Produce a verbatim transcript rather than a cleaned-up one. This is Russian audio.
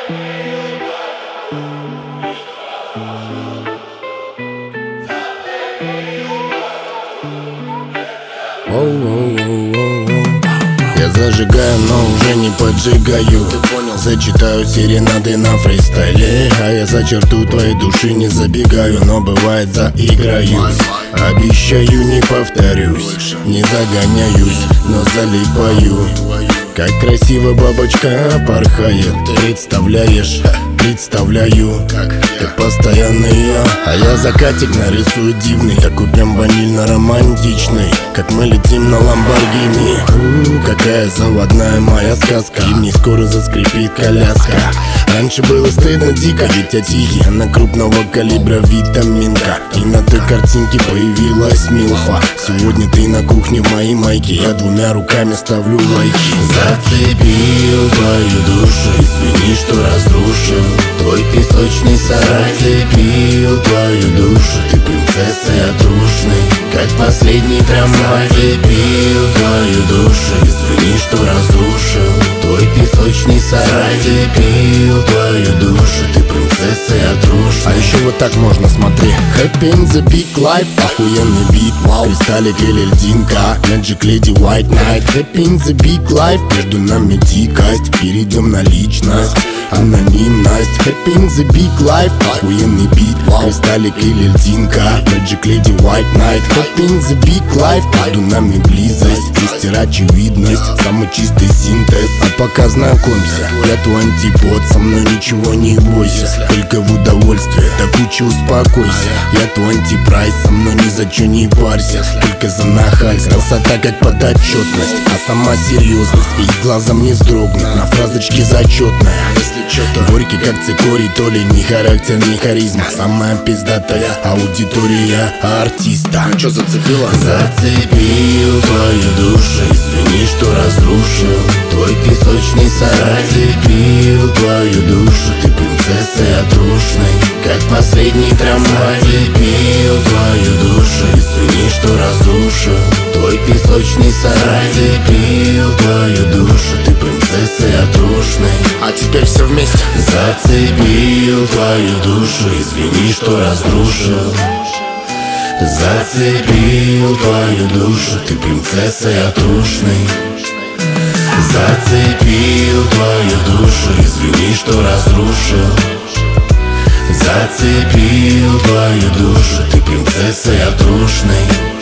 Я зажигаю, но уже не поджигаю. Зачитаю серенады на фристайле, а я за черту твоей души не забегаю. Но бывает заиграюсь, обещаю не повторюсь. Не загоняюсь, но залипаю. Как красиво бабочка порхает. Представляешь, представляю, как постоянно я. А я закатик нарисую дивный, такой прям ванильно-романтичный. Как мы летим на Ламборгини. У, какая заводная моя сказка. И мне скоро заскрипит коляска. Раньше было стыдно дико, ведь я тихий, а на крупного калибра витаминка. И на той картинке появилась милфа. Сегодня ты на кухне в моей майке, я двумя руками ставлю лайки. Зацепил твою душу, извини, что разрушил твой песочный сарай. Зацепил твою душу, ты принцесса отрушный, как последний трамвай. Зацепил твою душу, извини, что разрушил твой песочный сарай. Зацепил твою душу, ты принцесса отрушный. А еще вот так можно, смотри. Happy in the big life, охуенный бит, вау. Кристаллик или льдинка, Magic Lady White Night. Happy in the big life, между нами дикость, перейдем на личность, анонимность. Happy in the big life, охуенный бит, вау. Кристаллик или льдинка, Magic Lady White Night. Happy in the big life, между нами близость, есть очевидность, самый чистый синтез. А пока знакомься, я твой антипод, со мной ничего не бойся, только в удовольствие, до кучи успокойся. Я твой антипрайс, со мной ни за чё не парься, только за нахальство. Красота как подотчетность, а сама серьезность, и глазом не вздрогнуть, на фразочке зачетная. Горький как цикорий, то ли ни характер, ни харизма. Самая пиздатая аудитория артиста. Чё зацепило? Зацепил твою душу, извини, что разрушил твой песочный сарай. Зацепил твою душу, ты принцесса отрушный, как последний трамвай. Зацепил твою душу, извини, что разрушил твой песочный сарай. Зацепил твою душу, ты принцесса отрушный. А теперь все вместе. Зацепил твою душу, извини, что разрушил. Зацепил твою душу, ты принцесса отрушный. Зацепил твою душу, извини, что разрушил. Зацепил твою душу, ты принцесса отрушный.